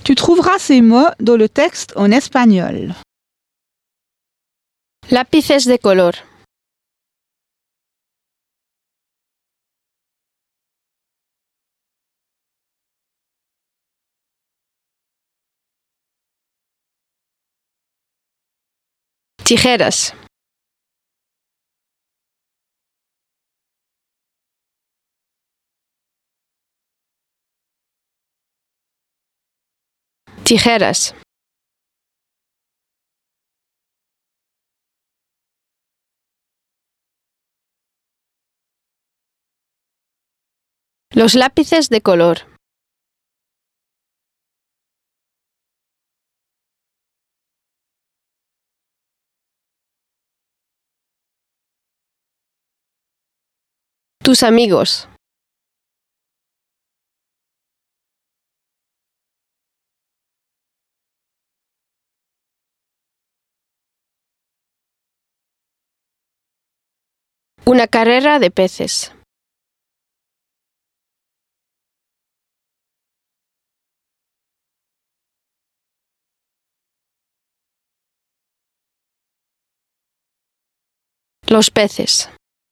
Tu trouveras ces mots dans le texte en espagnol. Lápices de color. Tijeras. Tijeras. Los lápices de color. Tus amigos. Una carrera de peces. Los peces.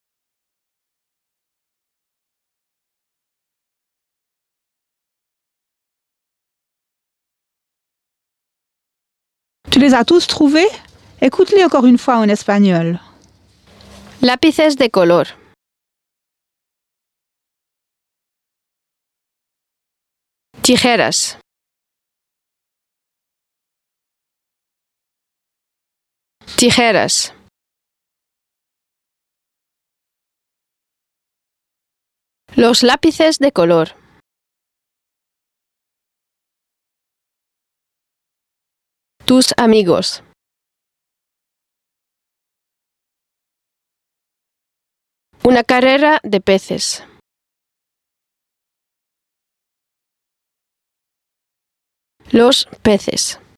Tu les as tous trouvés? Écoute-les encore une fois en espagnol. Lápices de color. Tijeras. Tijeras. Los lápices de color. Tus amigos. Una carrera de peces. Los peces.